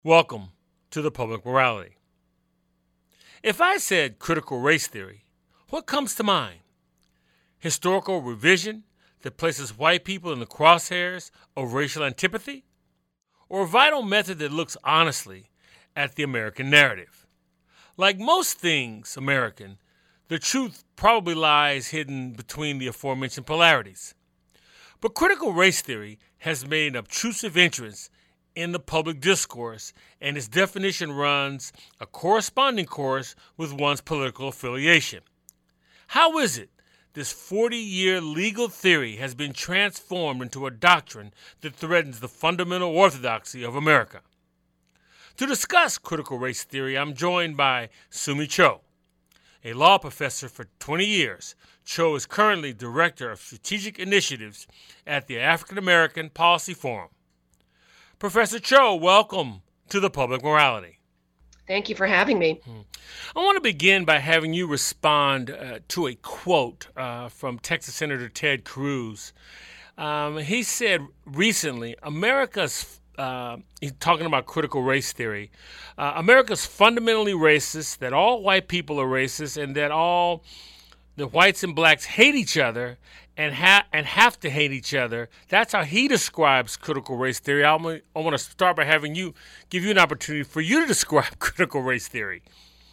Welcome to the Public Morality. If I said critical race theory, what comes to mind? Historical revision that places white people in the crosshairs of racial antipathy? Or a vital method that looks honestly at the American narrative? Like most things American, the truth probably lies hidden between the aforementioned polarities. But critical race theory has made an obtrusive entrance in the public discourse, and its definition runs a corresponding course with one's political affiliation. How is it this 40-year legal theory has been transformed into a doctrine that threatens the fundamental orthodoxy of America? To discuss critical race theory, I'm joined by Sumi Cho. A law professor for 20 years, Cho is currently Director of Strategic Initiatives at the African American Policy Forum. Professor Cho, welcome to the Public Morality. Thank you for having me. I want to begin by having you respond to a quote from Texas Senator Ted Cruz. He said recently, he's talking about critical race theory, America's fundamentally racist, that all white people are racist, and that all the whites and blacks hate each other and have to hate each other. That's how he describes critical race theory. I want to start by having you give you an opportunity for you to describe critical race theory.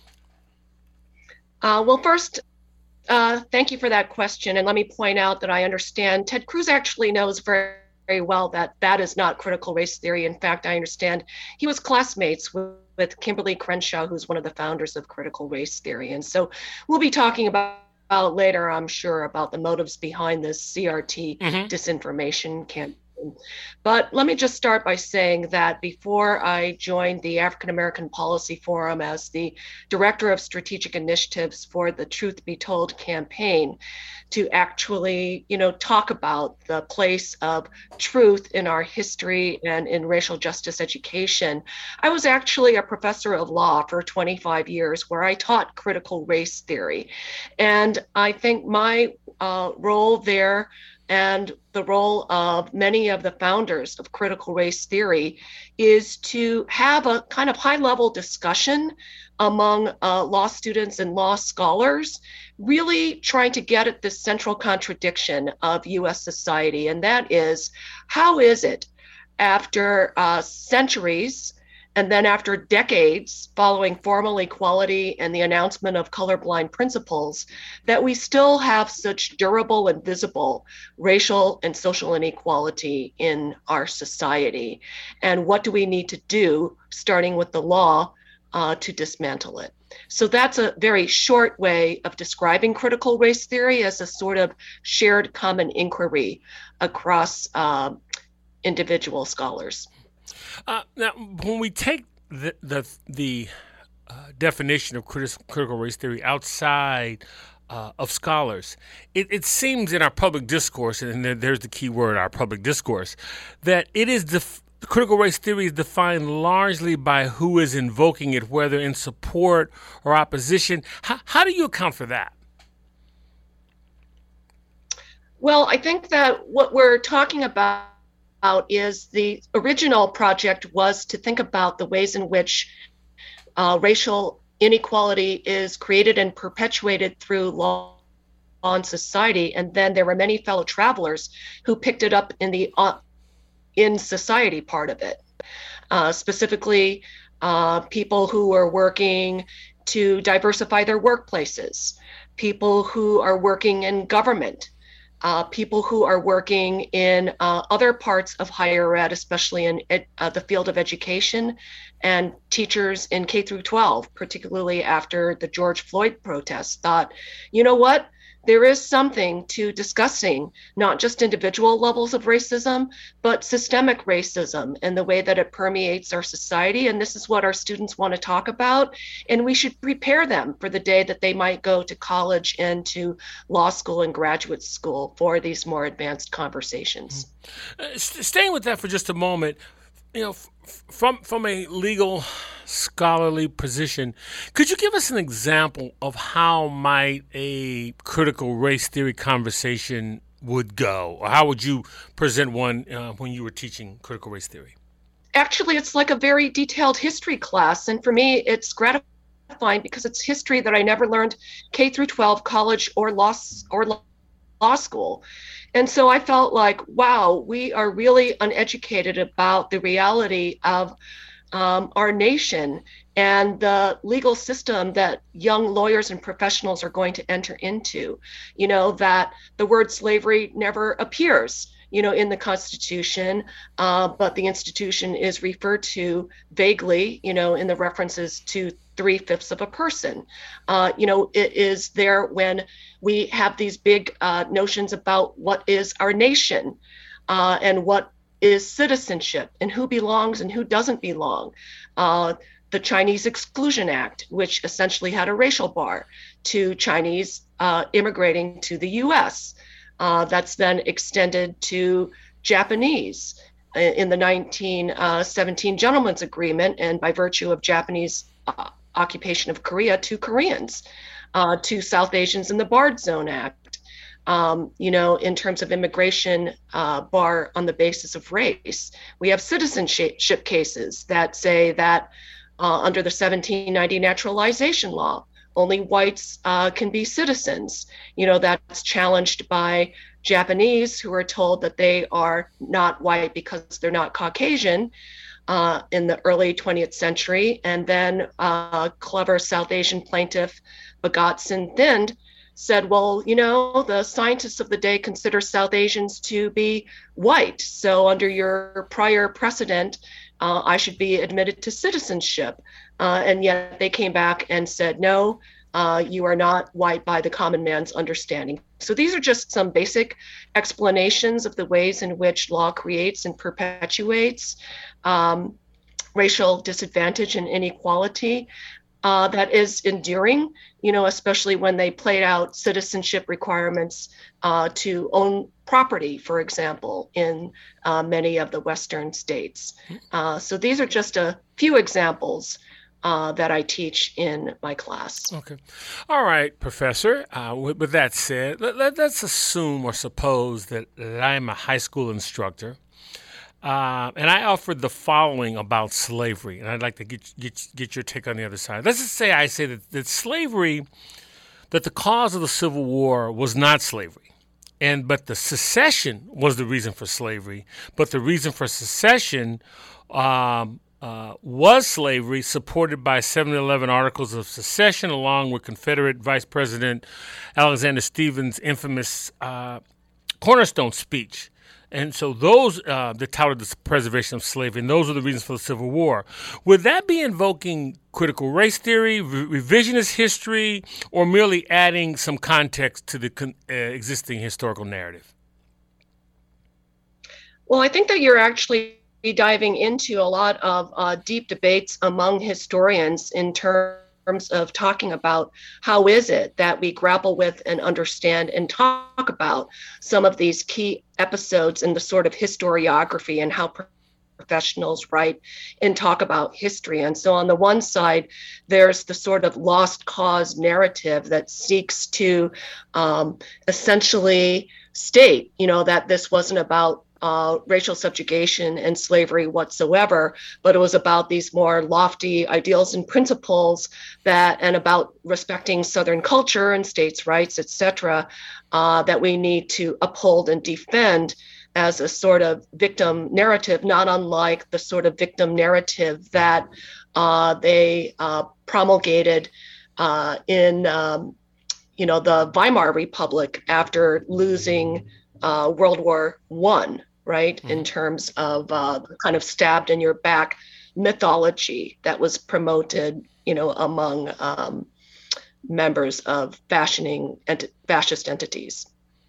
First, thank you for that question. And let me point out that I understand Ted Cruz actually knows very, very well that that is not critical race theory. In fact, I understand he was classmates with Kimberly Crenshaw, who's one of the founders of critical race theory. And so we'll be talking about later, I'm sure, about the motives behind this CRT disinformation campaign. But let me just start by saying that before I joined the African American Policy Forum as the Director of Strategic Initiatives for the Truth Be Told campaign, to actually, talk about the place of truth in our history and in racial justice education, I was actually a professor of law for 25 years where I taught critical race theory. And I think my role there and the role of many of the founders of critical race theory is to have a kind of high-level discussion among law students and law scholars, really trying to get at this central contradiction of U.S. society. And that is, how is it after centuries and then after decades following formal equality and the announcement of colorblind principles, that we still have such durable and visible racial and social inequality in our society? And what do we need to do, starting with the law, to dismantle it? So that's a very short way of describing critical race theory as a sort of shared common inquiry across individual scholars. Now, when we take the definition of critical race theory outside of scholars, it seems in our public discourse, and there's the key word, our public discourse, that it is critical race theory is defined largely by who is invoking it, whether in support or opposition. How do you account for that? Well, I think that what we're talking about is the original project was to think about the ways in which racial inequality is created and perpetuated through law and society. And then there were many fellow travelers who picked it up in the in society part of it, specifically people who are working to diversify their workplaces, people who are working in government, people who are working in other parts of higher ed, especially in the field of education, and teachers in K through 12, particularly after the George Floyd protests, thought, you know what? There is something to discussing not just individual levels of racism, but systemic racism and the way that it permeates our society. And this is what our students want to talk about. And we should prepare them for the day that they might go to college and to law school and graduate school for these more advanced conversations. Staying with that for just a moment, from a legal scholarly position, could you give us an example of how might a critical race theory conversation would go? Or how would you present one when you were teaching critical race theory? Actually, it's like a very detailed history class. And for me, it's gratifying because it's history that I never learned K through 12, college, or law school. And so I felt like, wow, we are really uneducated about the reality of our nation and the legal system that young lawyers and professionals are going to enter into. That the word slavery never appears, in the Constitution, but the institution is referred to vaguely, in the references to 3/5 of a person. It is there when we have these big notions about what is our nation and what is citizenship and who belongs and who doesn't belong. The Chinese Exclusion Act, which essentially had a racial bar to Chinese immigrating to the U.S. That's then extended to Japanese in the 1917 Gentleman's Agreement, and by virtue of Japanese occupation of Korea, to Koreans, to South Asians in the Barred Zone Act. In terms of immigration bar on the basis of race. We have citizenship cases that say that under the 1790 naturalization law, only whites can be citizens. That's challenged by Japanese who are told that they are not white because they're not Caucasian in the early 20th century. And then clever South Asian plaintiff Bhagat Singh Thind said, well, the scientists of the day consider South Asians to be white. So under your prior precedent, I should be admitted to citizenship. And yet they came back and said, no, you are not white by the common man's understanding. So these are just some basic explanations of the ways in which law creates and perpetuates racial disadvantage and inequality. That is enduring, especially when they played out citizenship requirements to own property, for example, in many of the Western states. So these are just a few examples that I teach in my class. Okay. All right, Professor. With that said, let's assume or suppose that I'm a high school instructor. And I offered the following about slavery, and I'd like to get your take on the other side. Let's just say I say that slavery, that the cause of the Civil War was not slavery, but the secession was the reason for slavery. But the reason for secession was slavery, supported by 711 Articles of Secession, along with Confederate Vice President Alexander Stephens' infamous Cornerstone speech. And so those that touted the preservation of slavery, and those are the reasons for the Civil War. Would that be invoking critical race theory, revisionist history, or merely adding some context to the existing historical narrative? Well, I think that you're actually diving into a lot of deep debates among historians in terms of talking about how is it that we grapple with and understand and talk about some of these key episodes in the sort of historiography and how professionals write and talk about history. And so on the one side, there's the sort of lost cause narrative that seeks to essentially state, that this wasn't about racial subjugation and slavery whatsoever, but it was about these more lofty ideals and principles and about respecting Southern culture and states' rights, etc., that we need to uphold and defend as a sort of victim narrative, not unlike the sort of victim narrative that they promulgated in the Weimar Republic after losing World War I. Right, in terms of kind of stabbed in your back mythology that was promoted, among members of fascist entities.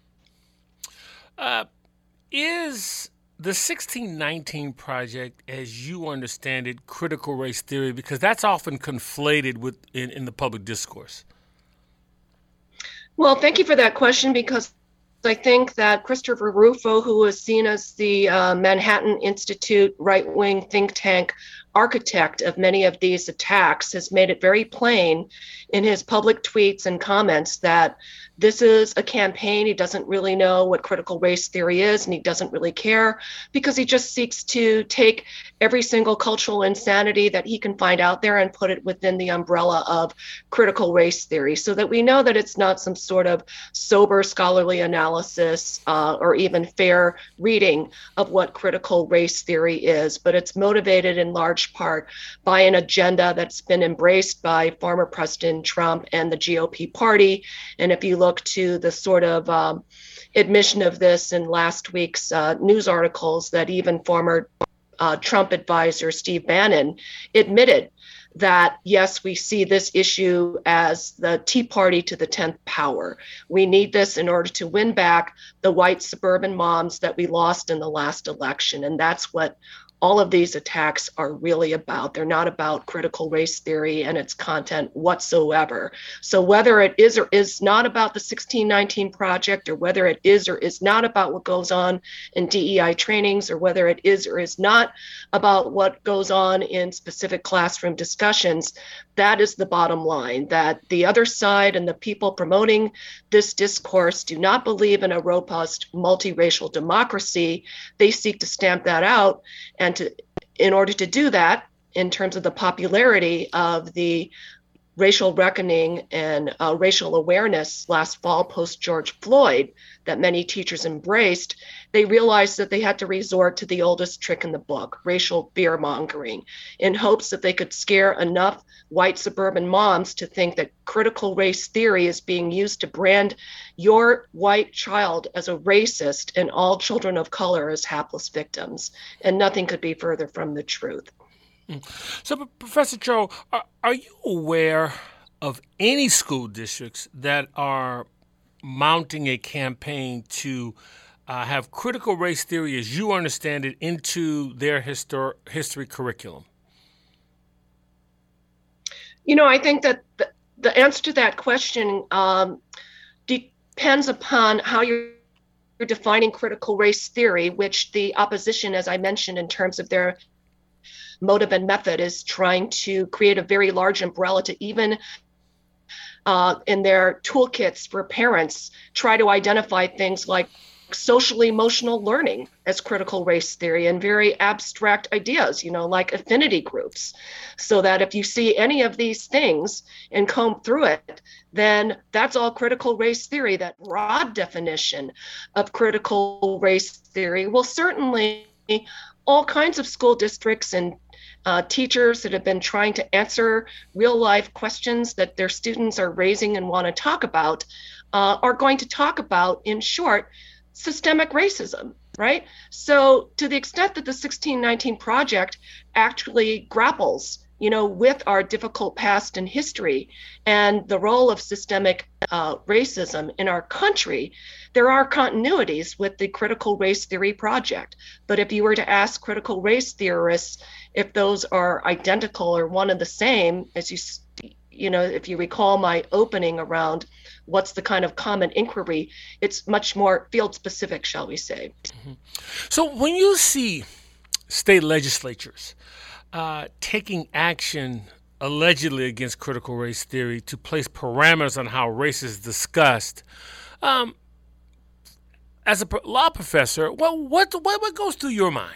Is the 1619 Project, as you understand it, critical race theory? Because that's often conflated in the public discourse. Well, thank you for that question, because I think that Christopher Rufo, who was seen as the Manhattan Institute right-wing think tank architect of many of these attacks, has made it very plain in his public tweets and comments that this is a campaign. He doesn't really know what critical race theory is, and he doesn't really care because he just seeks to take every single cultural insanity that he can find out there and put it within the umbrella of critical race theory, so that we know that it's not some sort of sober scholarly analysis or even fair reading of what critical race theory is, but it's motivated in large part by an agenda that's been embraced by former President Trump and the GOP party. And if you look to the sort of admission of this in last week's news articles, that even former Trump advisor Steve Bannon admitted that, yes, we see this issue as the Tea Party to the 10th power. We need this in order to win back the white suburban moms that we lost in the last election. And that's what all of these attacks are really about. They're not about critical race theory and its content whatsoever. So whether it is or is not about the 1619 Project, or whether it is or is not about what goes on in DEI trainings, or whether it is or is not about what goes on in specific classroom discussions, that is the bottom line, that the other side and the people promoting this discourse do not believe in a robust multiracial democracy. They seek to stamp that out. And in order to do that, in terms of the popularity of the racial reckoning and racial awareness last fall post George Floyd that many teachers embraced, they realized that they had to resort to the oldest trick in the book, racial fear mongering, in hopes that they could scare enough white suburban moms to think that critical race theory is being used to brand your white child as a racist and all children of color as hapless victims. And nothing could be further from the truth. So, Professor Cho, are you aware of any school districts that are mounting a campaign to have critical race theory, as you understand it, into their history curriculum? You know, I think that the answer to that question depends upon how you're defining critical race theory, which the opposition, as I mentioned, in terms of their motive and method, is trying to create a very large umbrella to even in their toolkits for parents try to identify things like social emotional learning as critical race theory, and very abstract ideas, you know, like affinity groups, so that if you see any of these things and comb through it, then that's all critical race theory. That broad definition of critical race theory will certainly all kinds of school districts and teachers that have been trying to answer real life questions that their students are raising and want to talk about are going to talk about, in short, systemic racism, right? So to the extent that the 1619 Project actually grapples, you know, with our difficult past and history and the role of systemic racism in our country, there are continuities with the critical race theory project. But if you were to ask critical race theorists if those are identical or one and the same, as you know, if you recall my opening around what's the kind of common inquiry, it's much more field specific, shall we say. Mm-hmm. So when you see state legislatures taking action allegedly against critical race theory to place parameters on how race is discussed, as a law professor, what goes through your mind?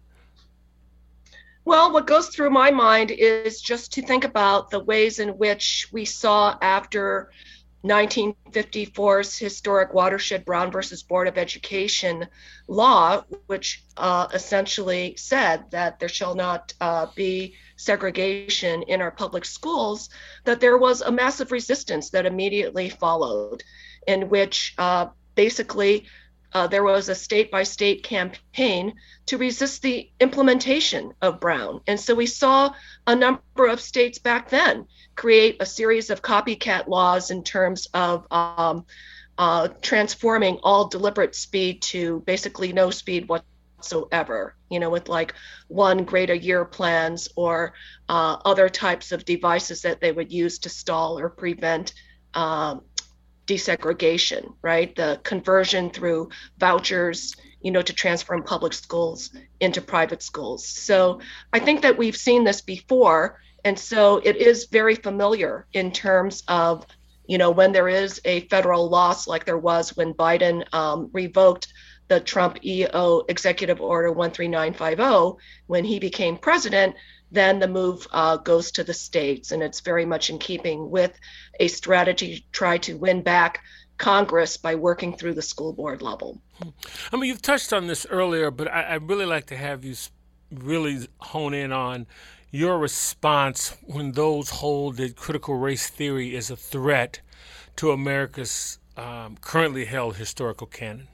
Well, what goes through my mind is just to think about the ways in which we saw after 1954's historic watershed Brown versus Board of Education law, which essentially said that there shall not be segregation in our public schools, that there was a massive resistance that immediately followed, in which basically there was a state-by-state campaign to resist the implementation of Brown. And so we saw a number of states back then create a series of copycat laws in terms of transforming all deliberate speed to basically no speed whatsoever, you know, with like 1 grade a year plans or other types of devices that they would use to stall or prevent desegregation, right? The conversion through vouchers to transform public schools into private schools. So I think that we've seen this before. And so it is very familiar in terms of, when there is a federal loss, like there was when Biden revoked the Trump EO Executive Order 13950, when he became president, then the move goes to the states. And it's very much in keeping with a strategy to try to win back Congress by working through the school board level. I mean, you've touched on this earlier, but I'd really like to have you really hone in on your response when those hold that critical race theory is a threat to America's currently held historical canon.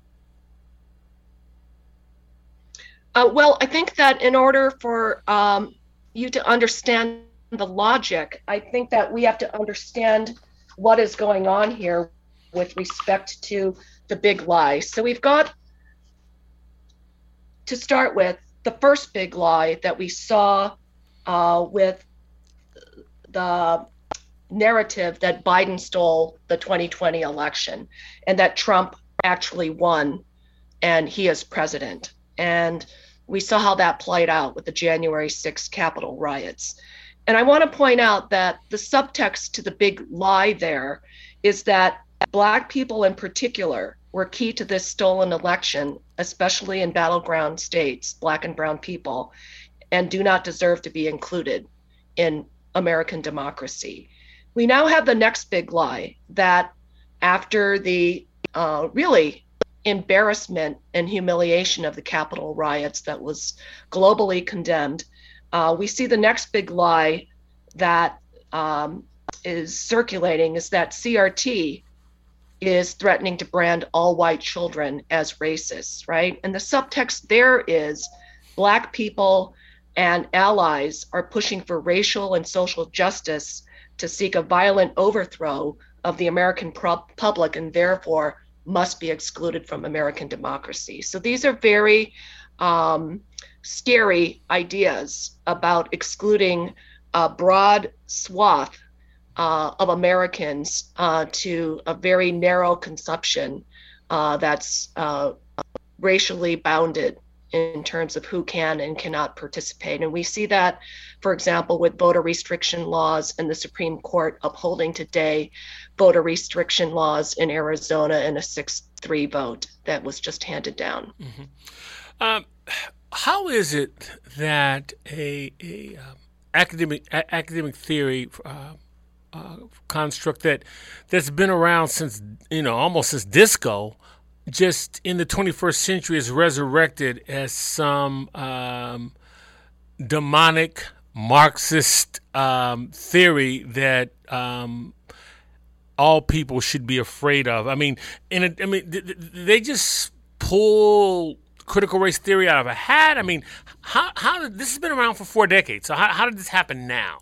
Well, I think that in order for you to understand the logic, I think that we have to understand what is going on here with respect to the big lie. So we've got to start with the first big lie that we saw with the narrative that Biden stole the 2020 election and that Trump actually won and he is president. And we saw how that played out with the January 6th Capitol riots. And I want to point out that the subtext to the big lie there is that Black people in particular were key to this stolen election, especially in battleground states, Black and brown people, and do not deserve to be included in American democracy. We now have the next big lie that after the really embarrassment and humiliation of the Capitol riots that was globally condemned, we see the next big lie that is circulating is that CRT is threatening to brand all white children as racists, right? And the subtext there is Black people and allies are pushing for racial and social justice to seek a violent overthrow of the American public and therefore must be excluded from American democracy. So these are very scary ideas about excluding a broad swath of Americans to a very narrow conception that's racially bounded in terms of who can and cannot participate. And we see that, for example, with voter restriction laws and the Supreme Court upholding today voter restriction laws in Arizona in a 6-3 vote that was just handed down. Mm-hmm. How is it that a academic theory construct that's been around since, almost since disco, just in the 21st century is resurrected as some demonic Marxist theory that all people should be afraid of? I mean, they just pull critical race theory out of a hat. I mean, how did this has been around for 4 decades? So how did this happen now?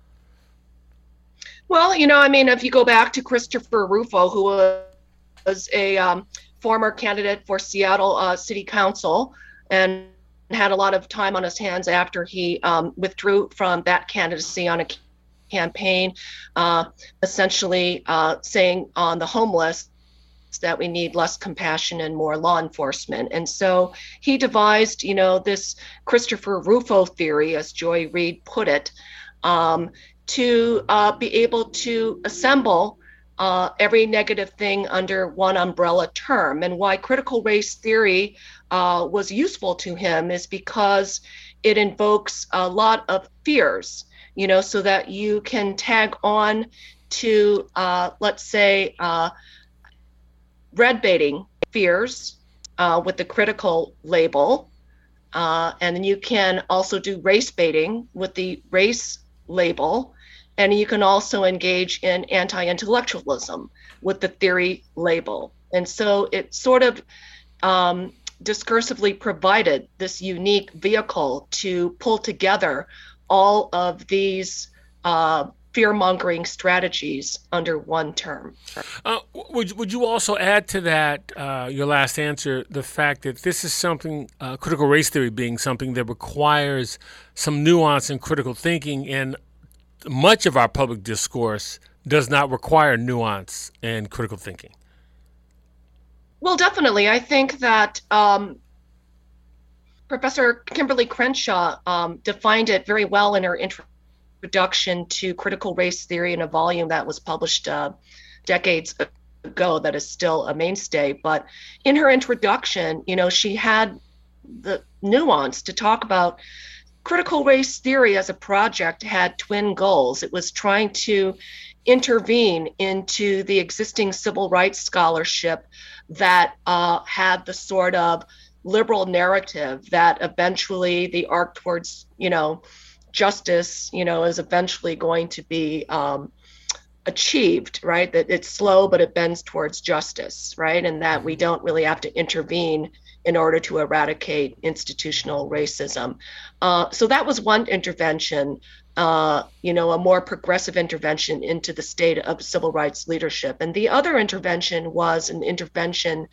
Well, if you go back to Christopher Rufo, who was a former candidate for Seattle City Council and had a lot of time on his hands after he withdrew from that candidacy on a campaign, essentially saying on the homeless that we need less compassion and more law enforcement. And so he devised, this Christopher Rufo theory, as Joy Reid put it, to be able to assemble every negative thing under one umbrella term. And why critical race theory was useful to him is because it invokes a lot of fears, so that you can tag on to, let's say, red baiting fears with the critical label. And then you can also do race baiting with the race label. And you can also engage in anti-intellectualism with the theory label. And so it sort of discursively provided this unique vehicle to pull together all of these fear-mongering strategies under one term. Would you also add to that, your last answer, the fact that this is something, critical race theory being something that requires some nuance and critical thinking, and much of our public discourse does not require nuance and critical thinking? Well, definitely. I think that Professor Kimberly Crenshaw defined it very well in her introduction to critical race theory in a volume that was published decades ago that is still a mainstay. But in her introduction, she had the nuance to talk about critical race theory as a project had twin goals. It was trying to intervene into the existing civil rights scholarship that had the sort of liberal narrative that eventually the arc towards, justice, is eventually going to be achieved, right? That it's slow, but it bends towards justice, right? And that we don't really have to intervene in order to eradicate institutional racism. So that was one intervention, a more progressive intervention into the state of civil rights leadership. And the other intervention was an intervention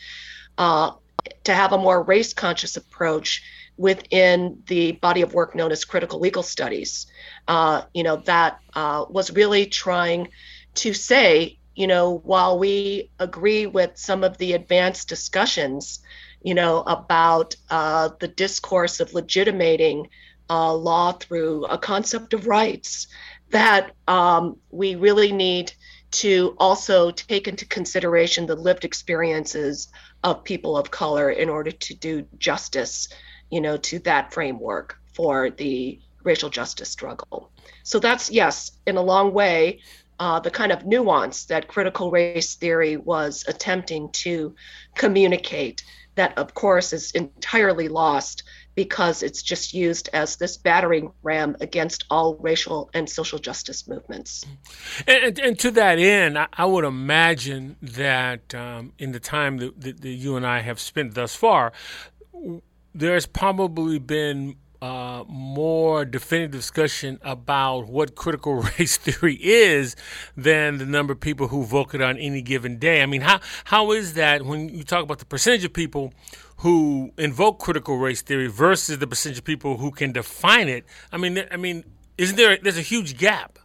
to have a more race conscious approach within the body of work known as critical legal studies. That was really trying to say, while we agree with some of the advanced discussions, about the discourse of legitimating law through a concept of rights, that we really need to also take into consideration the lived experiences of people of color in order to do justice, to that framework for the racial justice struggle. So that's, yes, in a long way, the kind of nuance that critical race theory was attempting to communicate that, of course, is entirely lost because it's just used as this battering ram against all racial and social justice movements. And to that end, I would imagine that in the time that you and I have spent thus far, there's probably been more definitive discussion about what critical race theory is than the number of people who vote it on any given day. I mean, how is that when you talk about the percentage of people who invoke critical race theory versus the percentage of people who can define it? I mean, isn't there's a huge gap?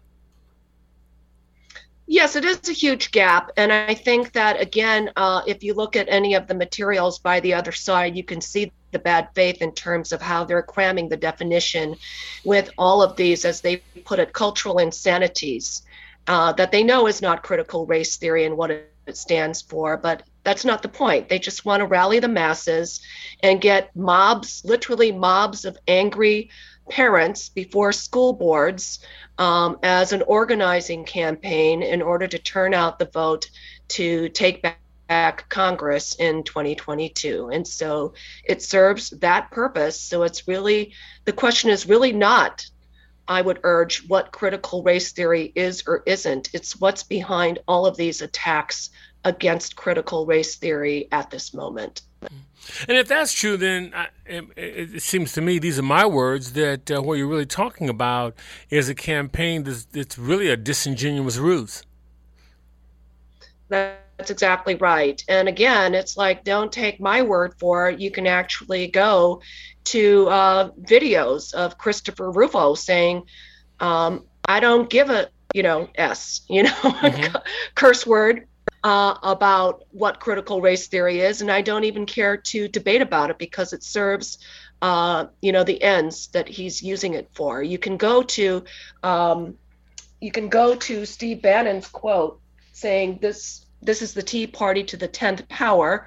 Yes, it is a huge gap. And I think that, again, if you look at any of the materials by the other side, you can see the bad faith in terms of how they're cramming the definition with all of these, as they put it, cultural insanities that they know is not critical race theory and what it stands for. But that's not the point. They just want to rally the masses and get mobs, literally mobs of angry parents before school boards as an organizing campaign in order to turn out the vote to take back Congress in 2022. And so it serves that purpose. So it's really, the question is really not, I would urge, what critical race theory is or isn't. It's what's behind all of these attacks against critical race theory at this moment. And if that's true, then it seems to me, these are my words, that what you're really talking about is a campaign that's really a disingenuous ruse. That's exactly right. And again, it's like, don't take my word for it. You can actually go to videos of Christopher Rufo saying, I don't give a, S, curse word. About what critical race theory is, and I don't even care to debate about it because it serves, the ends that he's using it for. You can go to Steve Bannon's quote saying this is the Tea Party to the 10th power.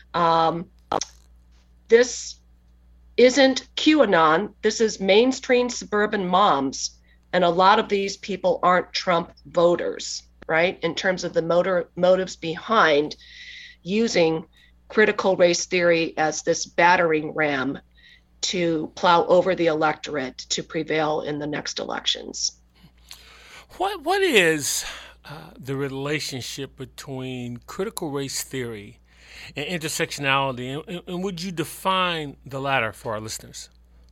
This isn't QAnon. This is mainstream suburban moms, and a lot of these people aren't Trump voters. Right, in terms of the motives behind using critical race theory as this battering ram to plow over the electorate to prevail in the next elections. What is the relationship between critical race theory and intersectionality, and would you define the latter for our listeners?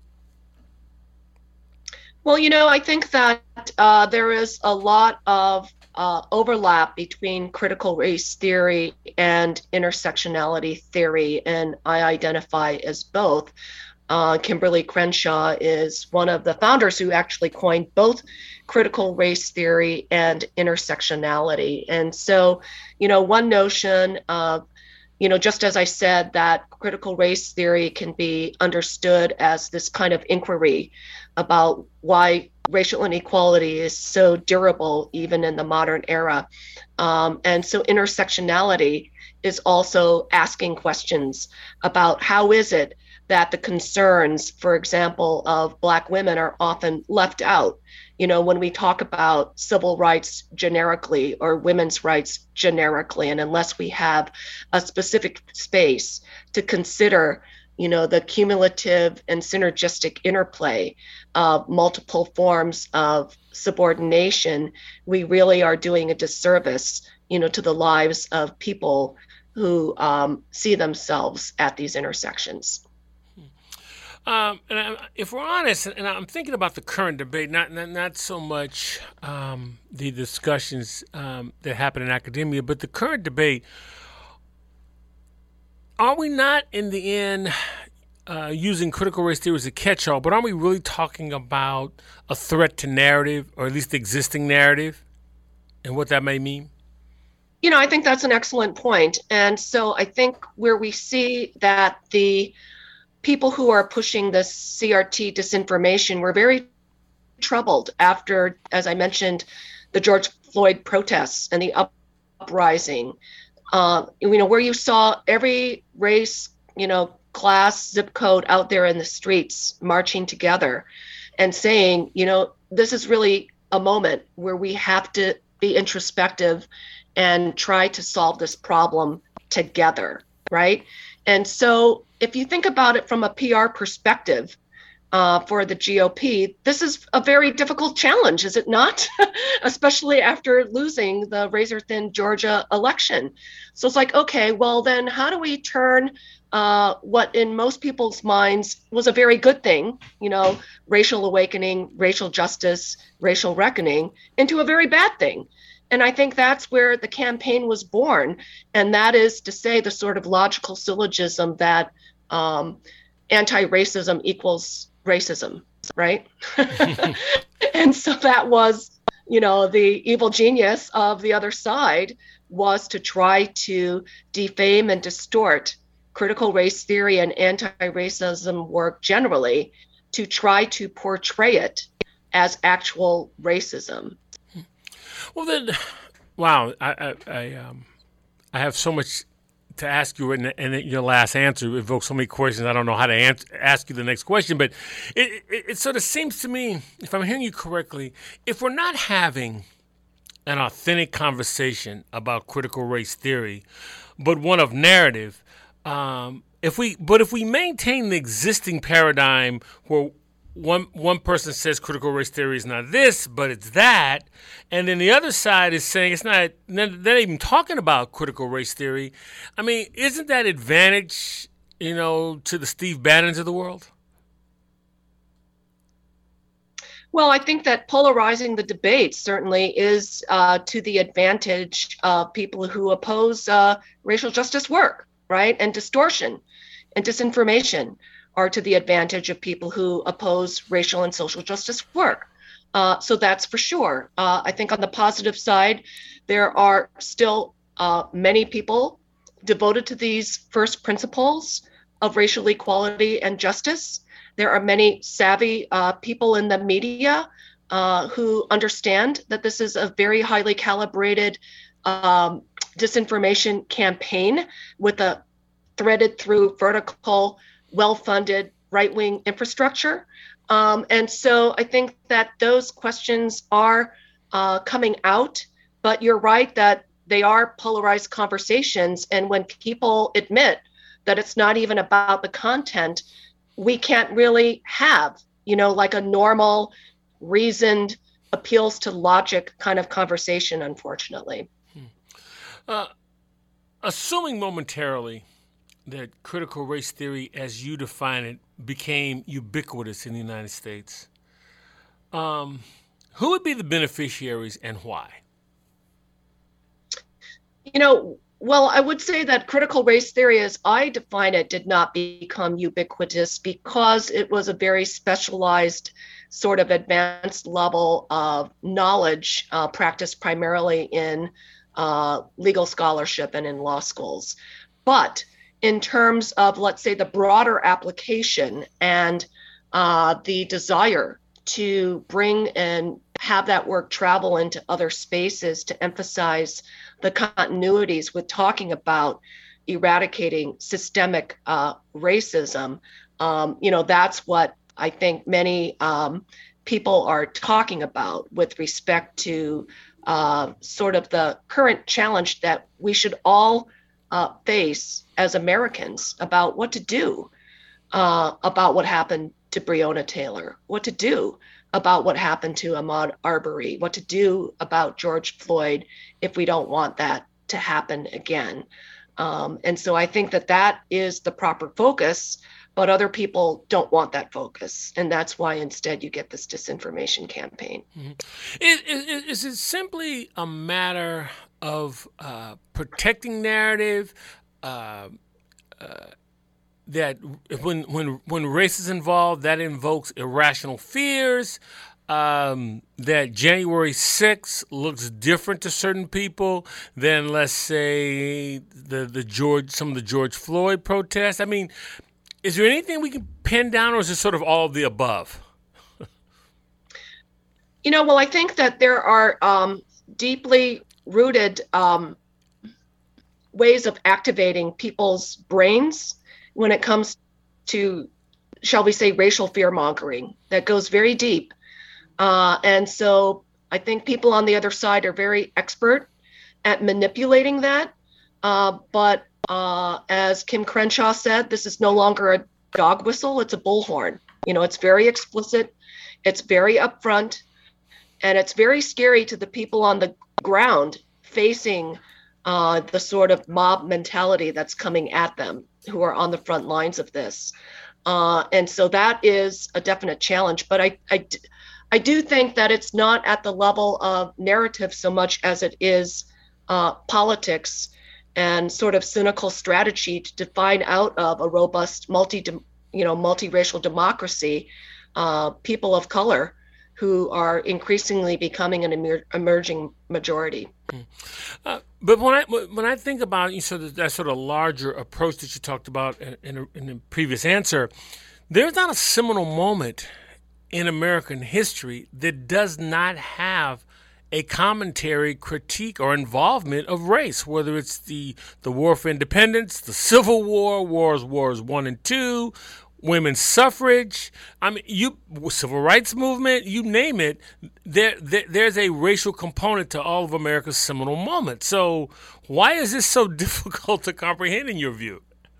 Well, I think that there is a lot of overlap between critical race theory and intersectionality theory, and I identify as both. Kimberly Crenshaw is one of the founders who actually coined both critical race theory and intersectionality. And so, one notion of Just as I said, that critical race theory can be understood as this kind of inquiry about why racial inequality is so durable even in the modern era. And so intersectionality is also asking questions about how is it that the concerns, for example, of Black women are often left out. When we talk about civil rights generically or women's rights generically, and unless we have a specific space to consider, the cumulative and synergistic interplay of multiple forms of subordination, we really are doing a disservice, to the lives of people who see themselves at these intersections. If we're honest, and I'm thinking about the current debate, not so much the discussions that happen in academia, but the current debate, are we not in the end using critical race theory as a catch-all, but aren't we really talking about a threat to narrative, or at least the existing narrative, and what that may mean? I think that's an excellent point. And so I think where we see that the people who are pushing this CRT disinformation were very troubled after, as I mentioned, the George Floyd protests and the uprising, where you saw every race, class, zip code out there in the streets marching together and saying, this is really a moment where we have to be introspective and try to solve this problem together, right? And so if you think about it from a PR perspective for the GOP, this is a very difficult challenge, is it not? Especially after losing the razor-thin Georgia election. So it's like, okay, well then how do we turn what in most people's minds was a very good thing, racial awakening, racial justice, racial reckoning, into a very bad thing? And I think that's where the campaign was born. And that is to say the sort of logical syllogism that anti-racism equals racism, right? And so that was, the evil genius of the other side was to try to defame and distort critical race theory and anti-racism work generally to try to portray it as actual racism. Well then, wow! I have so much to ask you, and your last answer evokes so many questions. I don't know how to ask you the next question, but it sort of seems to me, if I'm hearing you correctly, if we're not having an authentic conversation about critical race theory, but one of narrative, if we maintain the existing paradigm where one person says critical race theory is not this, but it's that, and then the other side is saying it's not, they're not even talking about critical race theory. I mean, isn't that advantage, to the Steve Bannons of the world? Well, I think that polarizing the debate certainly is to the advantage of people who oppose racial justice work, right? And distortion and disinformation are to the advantage of people who oppose racial and social justice work. So that's for sure. I think on the positive side, there are still many people devoted to these first principles of racial equality and justice. There are many savvy people in the media who understand that this is a very highly calibrated disinformation campaign with a threaded through vertical, well-funded right-wing infrastructure. And so I think that those questions are coming out, but you're right that they are polarized conversations. And when people admit that it's not even about the content, we can't really have, like a normal, reasoned, appeals to logic kind of conversation, unfortunately. Assuming momentarily that critical race theory, as you define it, became ubiquitous in the United States, who would be the beneficiaries and why? Well, I would say that critical race theory, as I define it, did not become ubiquitous because it was a very specialized sort of advanced level of knowledge practiced primarily in legal scholarship and in law schools. But in terms of, let's say, the broader application and the desire to bring and have that work travel into other spaces to emphasize the continuities with talking about eradicating systemic racism, that's what I think many people are talking about with respect to sort of the current challenge that we should all face as Americans about what to do about what happened to Breonna Taylor, what to do about what happened to Ahmaud Arbery, what to do about George Floyd if we don't want that to happen again. And so I think that is the proper focus, but other people don't want that focus. And that's why instead you get this disinformation campaign. Mm-hmm. Is it simply a matter of protecting narrative, that when race is involved, that invokes irrational fears, that January 6th looks different to certain people than, let's say, some of the George Floyd protests? I mean, is there anything we can pin down, or is it sort of all of the above? Well, I think that there are deeply rooted ways of activating people's brains when it comes to, shall we say, racial fear-mongering that goes very deep. And so I think people on the other side are very expert at manipulating that. But as Kim Crenshaw said, this is no longer a dog whistle, it's a bullhorn. It's very explicit, it's very upfront, and it's very scary to the people on the ground facing the sort of mob mentality that's coming at them, who are on the front lines of this. And so that is a definite challenge. But I do think that it's not at the level of narrative so much as it is politics and sort of cynical strategy to define out of a robust multiracial democracy people of color who are increasingly becoming an emerging majority. But when I think about that sort of larger approach that you talked about in the previous answer, there's not a seminal moment in American history that does not have a commentary, critique, or involvement of race, whether it's the War for Independence, the Civil War, Wars 1 and 2, women's suffrage, civil rights movement, you name it, there's a racial component to all of America's seminal moments. So why is this so difficult to comprehend in your view?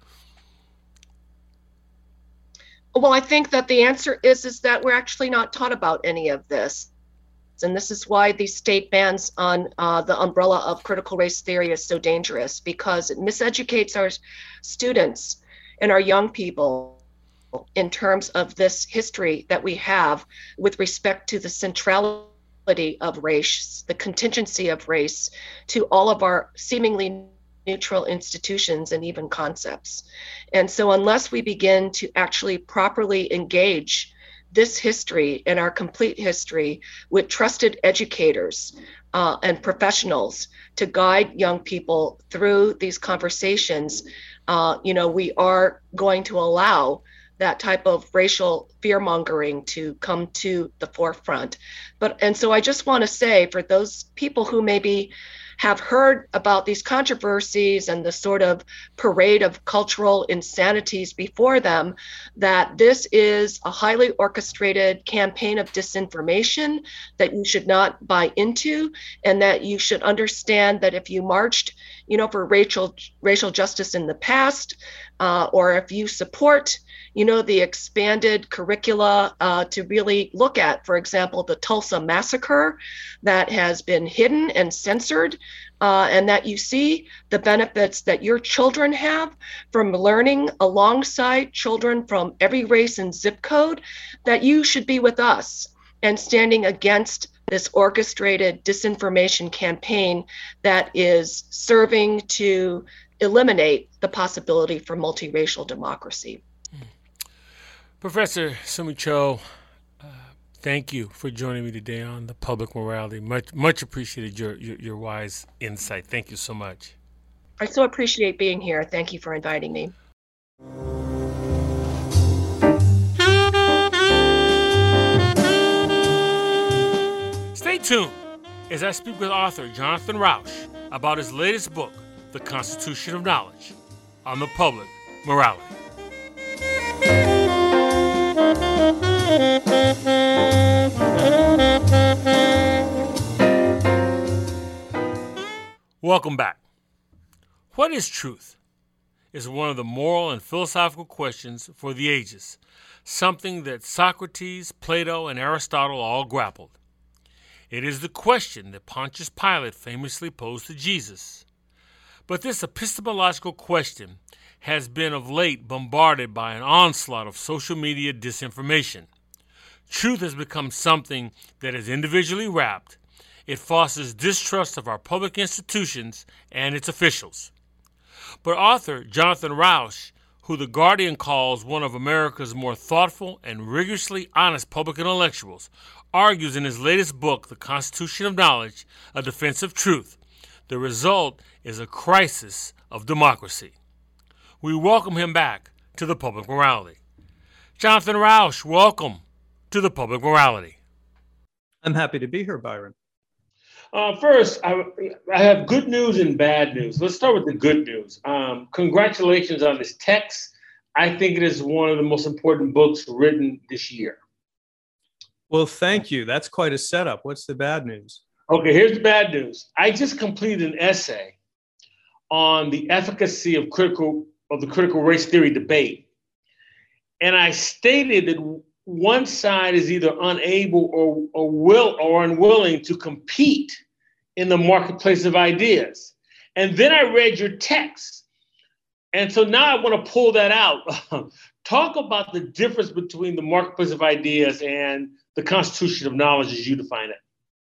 Well, I think that the answer is that we're actually not taught about any of this. And this is why these state bans on the umbrella of critical race theory is so dangerous, because it miseducates our students and our young people in terms of this history that we have with respect to the centrality of race, the contingency of race to all of our seemingly neutral institutions and even concepts. And so unless we begin to actually properly engage this history and our complete history with trusted educators and professionals to guide young people through these conversations, we are going to allow that type of racial fear-mongering to come to the forefront. And so I just want to say, for those people who maybe have heard about these controversies and the sort of parade of cultural insanities before them, that this is a highly orchestrated campaign of disinformation that you should not buy into, and that you should understand that if you marched, for racial justice in the past, or if you support the expanded curricula to really look at, for example, the Tulsa massacre that has been hidden and censored, and that you see the benefits that your children have from learning alongside children from every race and zip code, that you should be with us and standing against this orchestrated disinformation campaign that is serving to eliminate the possibility for multiracial democracy. Professor Sumi Cho, thank you for joining me today on the Public Morality. Much appreciated your wise insight. Thank you so much. I so appreciate being here. Thank you for inviting me. Stay tuned as I speak with author Jonathan Rauch about his latest book, The Constitution of Knowledge, on the public morality. Welcome back. What is truth? Is one of the moral and philosophical questions for the ages, something that Socrates, Plato, and Aristotle all grappled. It is the question that Pontius Pilate famously posed to Jesus. But this epistemological question has been of late bombarded by an onslaught of social media disinformation. Truth has become something that is individually wrapped. It fosters distrust of our public institutions and its officials. But author Jonathan Rauch, who The Guardian calls one of America's more thoughtful and rigorously honest public intellectuals, argues in his latest book, The Constitution of Knowledge, A Defense of Truth, the result is a crisis of democracy. We welcome him back to the public morality. Jonathan Rauch, welcome to the public morality. I'm happy to be here, Byron. First, I have good news and bad news. Let's start with the good news. Congratulations on this text. I think it is one of the most important books written this year. Well, thank you. That's quite a setup. What's the bad news? Okay, here's the bad news. I just completed an essay on the efficacy of the critical race theory debate. And I stated that one side is either unable or unwilling to compete in the marketplace of ideas. And then I read your text. And so now I want to pull that out. Talk about the difference between the marketplace of ideas and the Constitution of Knowledge as you define it.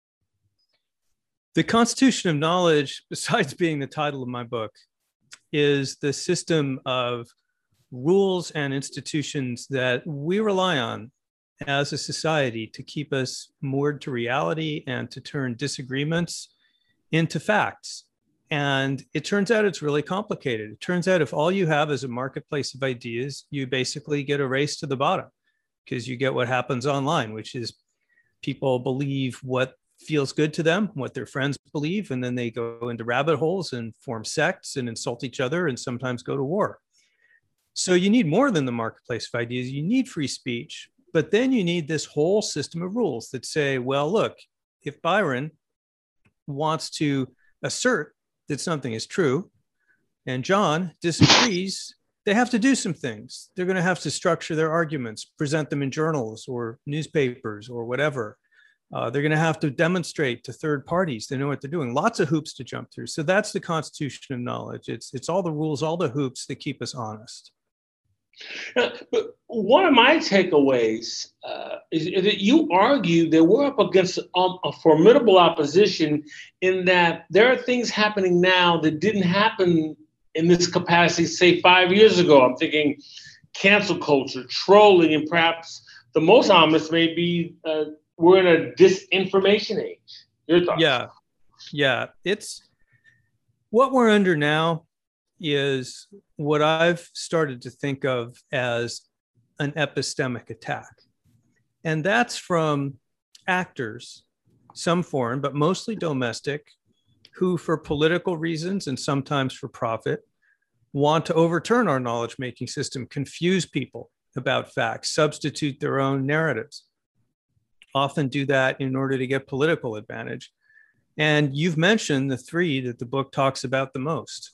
The Constitution of Knowledge, besides being the title of my book, is the system of rules and institutions that we rely on as a society to keep us moored to reality and to turn disagreements into facts. And it turns out it's really complicated. It turns out if all you have is a marketplace of ideas, you basically get a race to the bottom because you get what happens online, which is people believe what feels good to them, what their friends believe, and then they go into rabbit holes and form sects and insult each other and sometimes go to war. So you need more than the marketplace of ideas. You need free speech, but then you need this whole system of rules that say, well, look, if Byron wants to assert that something is true and John disagrees, they have to do some things. They're going to have to structure their arguments, present them in journals or newspapers or whatever. They're going to have to demonstrate to third parties they know what they're doing. Lots of hoops to jump through. So that's the Constitution of Knowledge. It's all the rules, all the hoops that keep us honest. But one of my takeaways is that you argue that we're up against a formidable opposition in that there are things happening now that didn't happen in this capacity, say, 5 years ago. I'm thinking cancel culture, trolling, and perhaps the most ominous may be we're in a disinformation age. Your thoughts? Yeah. It's what we're under now is what I've started to think of as an epistemic attack. And that's from actors, some foreign, but mostly domestic, who for political reasons and sometimes for profit want to overturn our knowledge-making system, confuse people about facts, substitute their own narratives, often do that in order to get political advantage. And you've mentioned the three that the book talks about the most.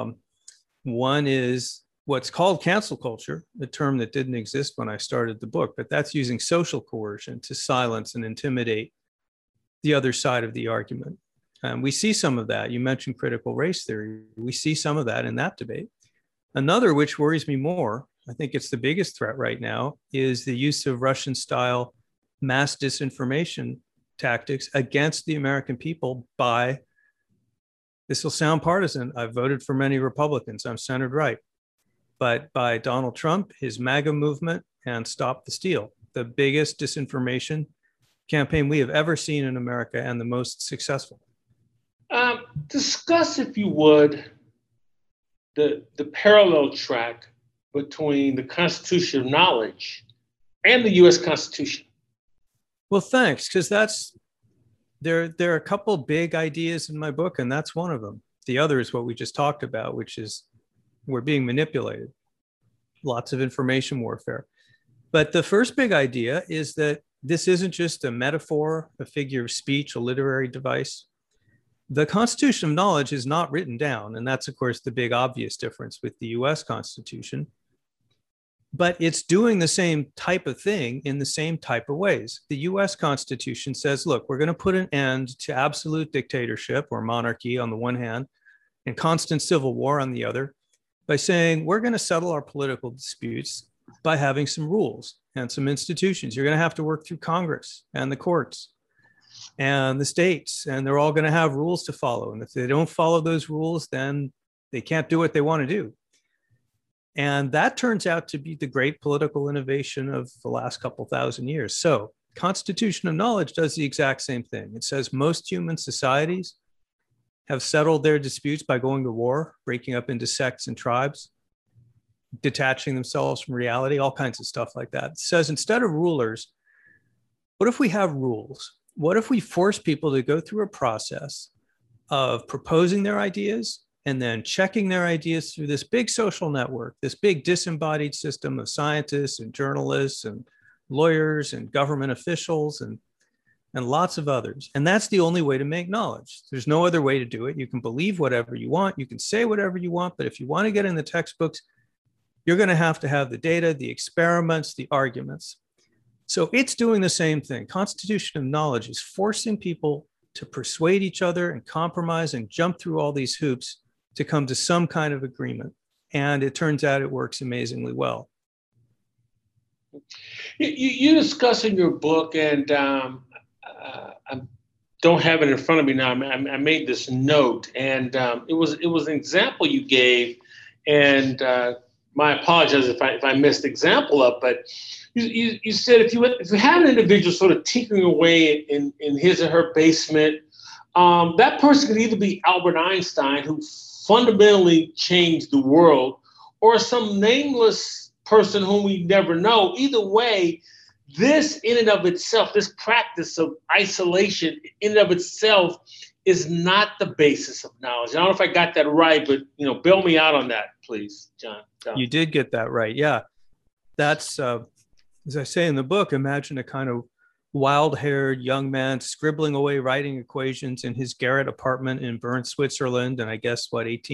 One is what's called cancel culture, a term that didn't exist when I started the book, but that's using social coercion to silence and intimidate the other side of the argument. And we see some of that. You mentioned critical race theory. We see some of that in that debate. Another, which worries me more, I think it's the biggest threat right now, is the use of Russian-style mass disinformation tactics against the American people by, this will sound partisan, I've voted for many Republicans, I'm centered right, but by Donald Trump, his MAGA movement, and Stop the Steal, the biggest disinformation campaign we have ever seen in America and the most successful. Discuss, if you would, the parallel track between the Constitution of Knowledge and the U.S. Constitution. Well, thanks, because there are a couple big ideas in my book, and that's one of them. The other is what we just talked about, which is we're being manipulated. Lots of information warfare. But the first big idea is that this isn't just a metaphor, a figure of speech, a literary device. The Constitution of Knowledge is not written down, and that's, of course, the big obvious difference with the US Constitution. But it's doing the same type of thing in the same type of ways. The US Constitution says, look, we're going to put an end to absolute dictatorship or monarchy on the one hand and constant civil war on the other by saying we're going to settle our political disputes by having some rules and some institutions. You're going to have to work through Congress and the courts and the states, and they're all going to have rules to follow. And if they don't follow those rules, then they can't do what they want to do. And that turns out to be the great political innovation of the last couple thousand years. So Constitution of Knowledge does the exact same thing. It says most human societies have settled their disputes by going to war, breaking up into sects and tribes, detaching themselves from reality, all kinds of stuff like that. It says instead of rulers, what if we have rules? What if we force people to go through a process of proposing their ideas and then checking their ideas through this big social network, this big disembodied system of scientists and journalists and lawyers and government officials and lots of others. And that's the only way to make knowledge. There's no other way to do it. You can believe whatever you want. You can say whatever you want. But if you want to get in the textbooks, you're going to have the data, the experiments, the arguments. So it's doing the same thing. Constitution of Knowledge is forcing people to persuade each other and compromise and jump through all these hoops to come to some kind of agreement. And it turns out it works amazingly well. You discuss in your book, and I don't have it in front of me now. I made this note, and it was an example you gave, and my apologies if I missed the example up, but you said if you have an individual sort of tinkering away in his or her basement, that person could either be Albert Einstein, who fundamentally changed the world, or some nameless person whom we never know. Either way, this in and of itself, this practice of isolation in and of itself is not the basis of knowledge. I don't know if I got that right, but bail me out on that, please, John. You did get that right. Yeah. That's, as I say in the book, imagine a kind of wild-haired young man scribbling away, writing equations in his garret apartment in Bern, Switzerland, and I guess,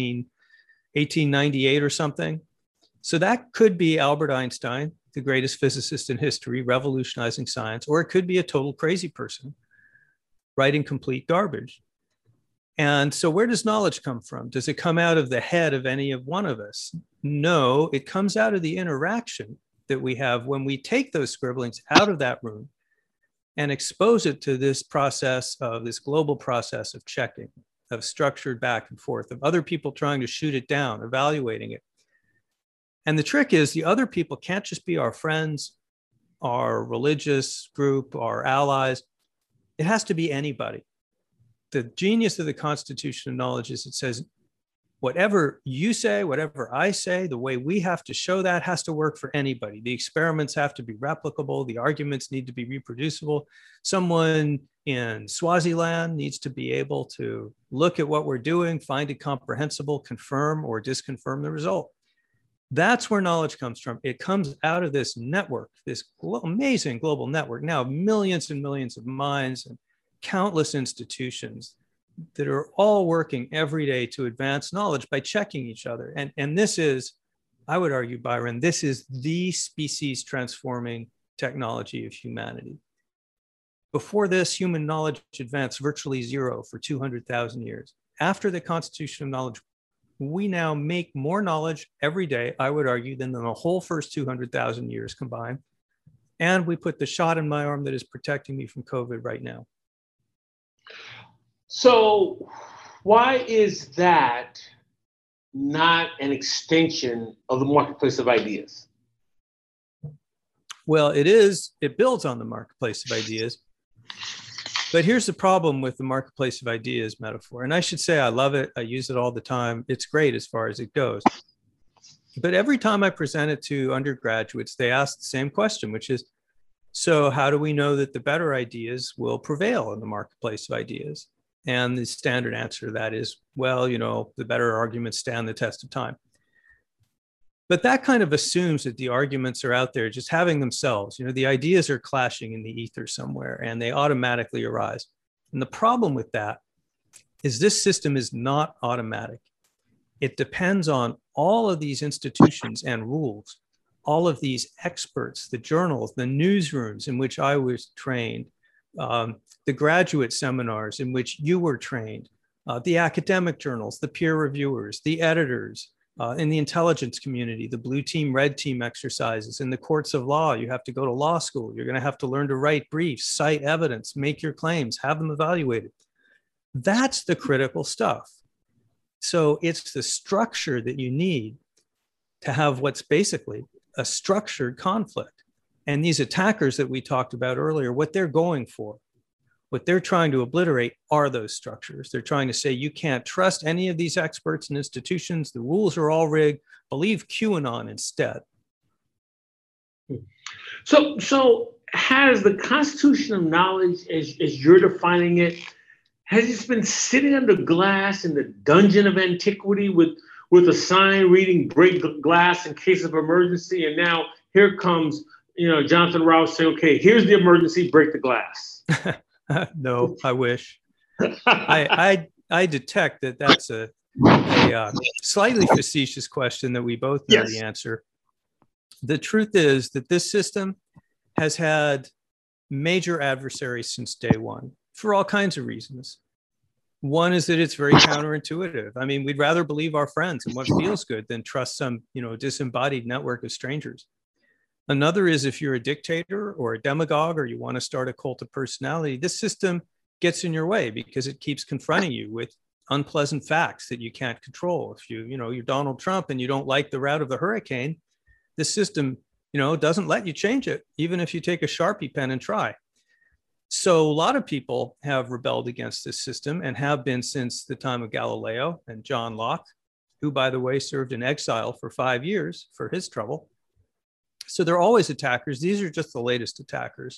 1898 or something. So that could be Albert Einstein, the greatest physicist in history, revolutionizing science, or it could be a total crazy person writing complete garbage. And so where does knowledge come from? Does it come out of the head of any of one of us? No, it comes out of the interaction that we have when we take those scribblings out of that room and expose it to this process of this global process of checking, of structured back and forth, of other people trying to shoot it down, evaluating it. And the trick is the other people can't just be our friends, our religious group, our allies. It has to be anybody. The genius of the Constitution of Knowledge is it says, whatever you say, whatever I say, the way we have to show that has to work for anybody. The experiments have to be replicable. The arguments need to be reproducible. Someone in Swaziland needs to be able to look at what we're doing, find it comprehensible, confirm or disconfirm the result. That's where knowledge comes from. It comes out of this network, this amazing global network, now millions and millions of minds and countless institutions that are all working every day to advance knowledge by checking each other. And this is, I would argue, Byron, this is the species transforming technology of humanity. Before this, human knowledge advanced virtually zero for 200,000 years. After the Constitution of Knowledge, we now make more knowledge every day, I would argue, than the whole first 200,000 years combined. And we put the shot in my arm that is protecting me from COVID right now. So why is that not an extension of the marketplace of ideas? Well, it is. It builds on the marketplace of ideas. But here's the problem with the marketplace of ideas metaphor. And I should say, I love it. I use it all the time. It's great as far as it goes. But every time I present it to undergraduates, they ask the same question, which is, so how do we know that the better ideas will prevail in the marketplace of ideas? And the standard answer to that is, well, the better arguments stand the test of time. But that kind of assumes that the arguments are out there just having themselves. The ideas are clashing in the ether somewhere and they automatically arise. And the problem with that is this system is not automatic. It depends on all of these institutions and rules, all of these experts, the journals, the newsrooms in which I was trained, the graduate seminars in which you were trained, the academic journals, the peer reviewers, the editors, in the intelligence community, the blue team, red team exercises. In the courts of law, you have to go to law school. You're going to have to learn to write briefs, cite evidence, make your claims, have them evaluated. That's the critical stuff. So it's the structure that you need to have what's basically a structured conflict. And these attackers that we talked about earlier, what they're going for, what they're trying to obliterate are those structures. They're trying to say, you can't trust any of these experts and institutions. The rules are all rigged. Believe QAnon instead. So has the Constitution of Knowledge, as you're defining it, has it been sitting under glass in the dungeon of antiquity with a sign reading "break glass in case of emergency"? And now here comes, Jonathan Rauch saying, okay, here's the emergency, break the glass. No, I wish. I detect that that's a slightly facetious question that we both know the answer. The truth is that this system has had major adversaries since day one for all kinds of reasons. One is that it's very counterintuitive. I mean, we'd rather believe our friends and what feels good than trust some, disembodied network of strangers. Another is if you're a dictator or a demagogue or you want to start a cult of personality, this system gets in your way because it keeps confronting you with unpleasant facts that you can't control. If you're Donald Trump and you don't like the route of the hurricane, this system, doesn't let you change it, even if you take a Sharpie pen and try. So a lot of people have rebelled against this system and have been since the time of Galileo and John Locke, who, by the way, served in exile for 5 years for his trouble. So they're always attackers. These are just the latest attackers.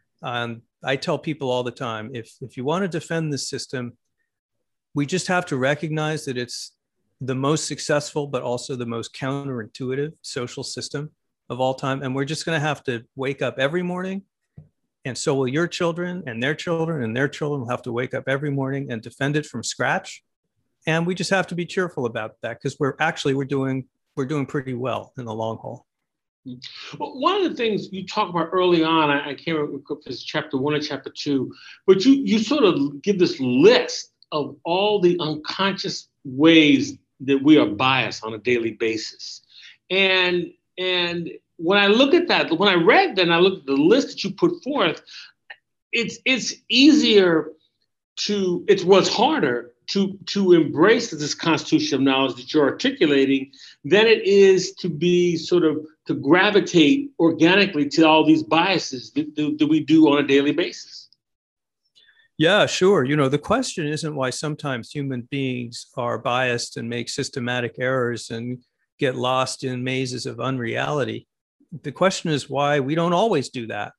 I tell people all the time, if you want to defend this system, we just have to recognize that it's the most successful, but also the most counterintuitive social system of all time. And we're just going to have to wake up every morning. And so will your children and their children and their children will have to wake up every morning and defend it from scratch. And we just have to be cheerful about that because we're doing pretty well in the long haul. Well, one of the things you talk about early on, I can't remember if it's chapter 1 or chapter 2, but you sort of give this list of all the unconscious ways that we are biased on a daily basis. And when I look at that, when I read that and I looked at the list that you put forth, it's easier to, it's harder to embrace this constitution of knowledge that you're articulating than it is to be sort of to gravitate organically to all these biases that we do on a daily basis. Yeah, sure. The question isn't why sometimes human beings are biased and make systematic errors and get lost in mazes of unreality. The question is why we don't always do that.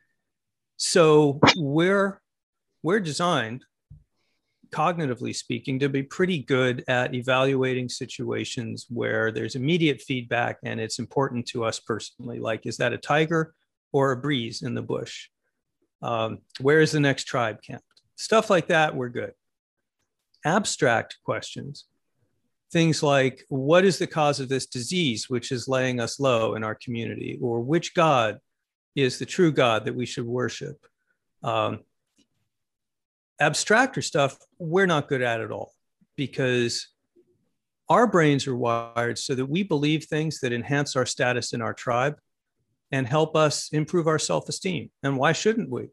So we're designed, cognitively speaking, to be pretty good at evaluating situations where there's immediate feedback and it's important to us personally. Like, is that a tiger or a breeze in the bush? Where is the next tribe camped? Stuff like that, we're good. Abstract questions, things like, what is the cause of this disease, which is laying us low in our community? Or which God is the true God that we should worship? Abstracter stuff, we're not good at all because our brains are wired so that we believe things that enhance our status in our tribe and help us improve our self-esteem. And why shouldn't we?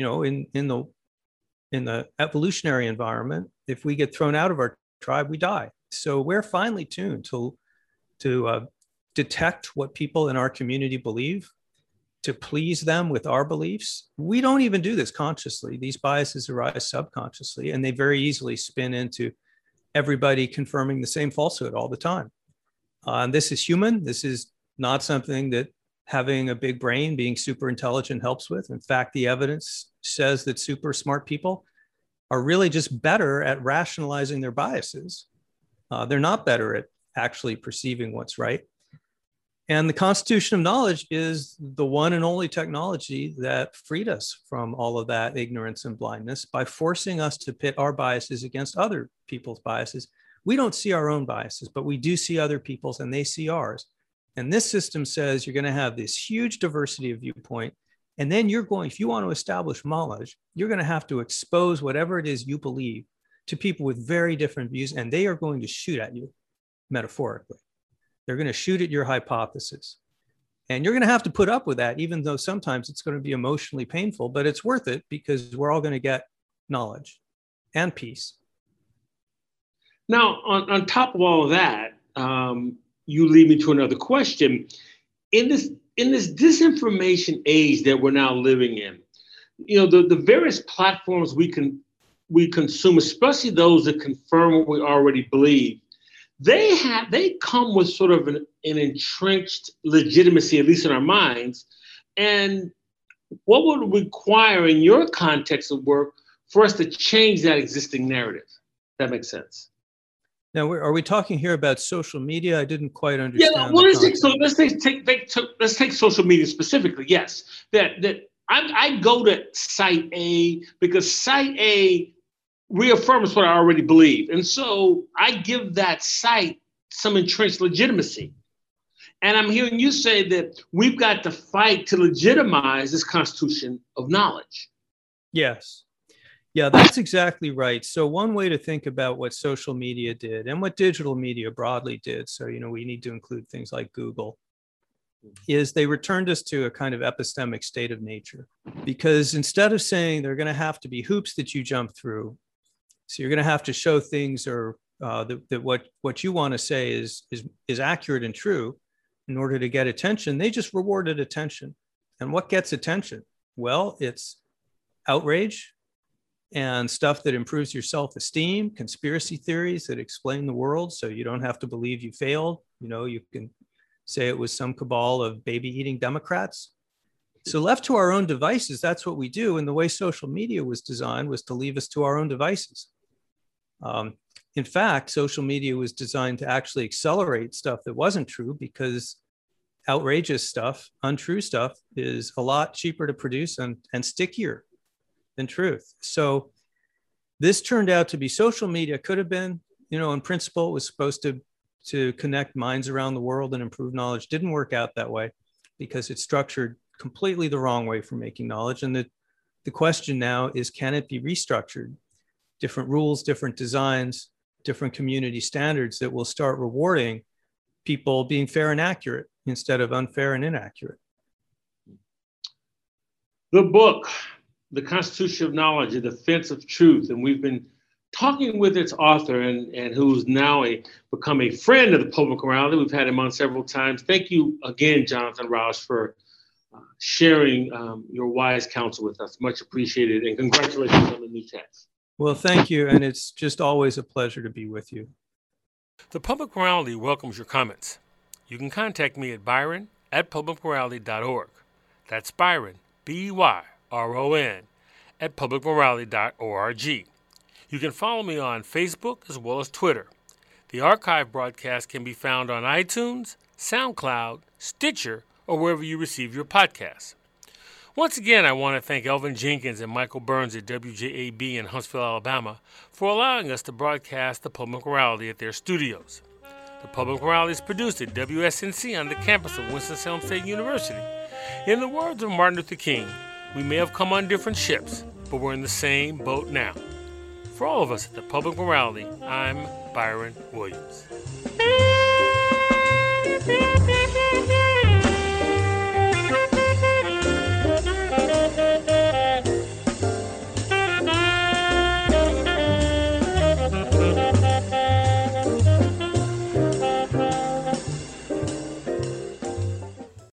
In the evolutionary environment, if we get thrown out of our tribe, we die. So we're finely tuned to detect what people in our community believe to please them with our beliefs. We don't even do this consciously. These biases arise subconsciously, and they very easily spin into everybody confirming the same falsehood all the time. And this is human. This is not something that having a big brain, being super intelligent helps with. In fact, the evidence says that super smart people are really just better at rationalizing their biases. They're not better at actually perceiving what's right. And the Constitution of Knowledge is the one and only technology that freed us from all of that ignorance and blindness by forcing us to pit our biases against other people's biases. We don't see our own biases, but we do see other people's, and they see ours. And this system says you're going to have this huge diversity of viewpoint. And then you're going, if you want to establish knowledge, you're going to have to expose whatever it is you believe to people with very different views, and they are going to shoot at you, metaphorically. They're going to shoot at your hypothesis. And you're going to have to put up with that, even though sometimes it's going to be emotionally painful, but it's worth it because we're all going to get knowledge and peace. Now, on top of all of that, you lead me to another question. In this disinformation age that we're now living in, the various platforms we consume, especially those that confirm what we already believe, they come with sort of an entrenched legitimacy, at least in our minds. And what would it require in your context of work for us to change that existing narrative? That makes sense. Now, are we talking here about social media? I didn't quite understand. Yeah, well, let's take social media specifically. Yes, that I go to Site A because Site A reaffirms what I already believe, and so I give that site some entrenched legitimacy. And I'm hearing you say that we've got to fight to legitimize this Constitution of Knowledge. Yes. Yeah, that's exactly right. So one way to think about what social media did and what digital media broadly did, so, we need to include things like Google, is they returned us to a kind of epistemic state of nature. Because instead of saying there are going to have to be hoops that you jump through, so you're going to have to show things or that what you want to say is accurate and true in order to get attention, they just rewarded attention. And what gets attention? Well, it's outrage and stuff that improves your self-esteem, conspiracy theories that explain the world so you don't have to believe you failed. You can say it was some cabal of baby-eating Democrats. So left to our own devices, that's what we do. And the way social media was designed was to leave us to our own devices. In fact, social media was designed to actually accelerate stuff that wasn't true because outrageous stuff, untrue stuff, is a lot cheaper to produce and stickier than truth. So this turned out to be social media could have been, in principle, it was supposed to connect minds around the world and improve knowledge. Didn't work out that way because it's structured completely the wrong way for making knowledge. And the question now is, can it be restructured? Different rules, different designs, different community standards that will start rewarding people being fair and accurate instead of unfair and inaccurate. The book, The Constitution of Knowledge, A Defense of Truth. And we've been talking with its author and who's now become a friend of the Public Morality. We've had him on several times. Thank you again, Jonathan Rauch, for sharing your wise counsel with us. Much appreciated. And congratulations on the new text. Well, thank you. And it's just always a pleasure to be with you. The Public Morality welcomes your comments. You can contact me at byron@publicmorality.org. That's Byron, BYRON, at publicmorality.org. You can follow me on Facebook as well as Twitter. The archive broadcast can be found on iTunes, SoundCloud, Stitcher, or wherever you receive your podcasts. Once again, I want to thank Elvin Jenkins and Michael Burns at WJAB in Huntsville, Alabama, for allowing us to broadcast the Public Morality at their studios. The Public Morality is produced at WSNC on the campus of Winston-Salem State University. In the words of Martin Luther King, we may have come on different ships, but we're in the same boat now. For all of us at the Public Morality, I'm Byron Williams.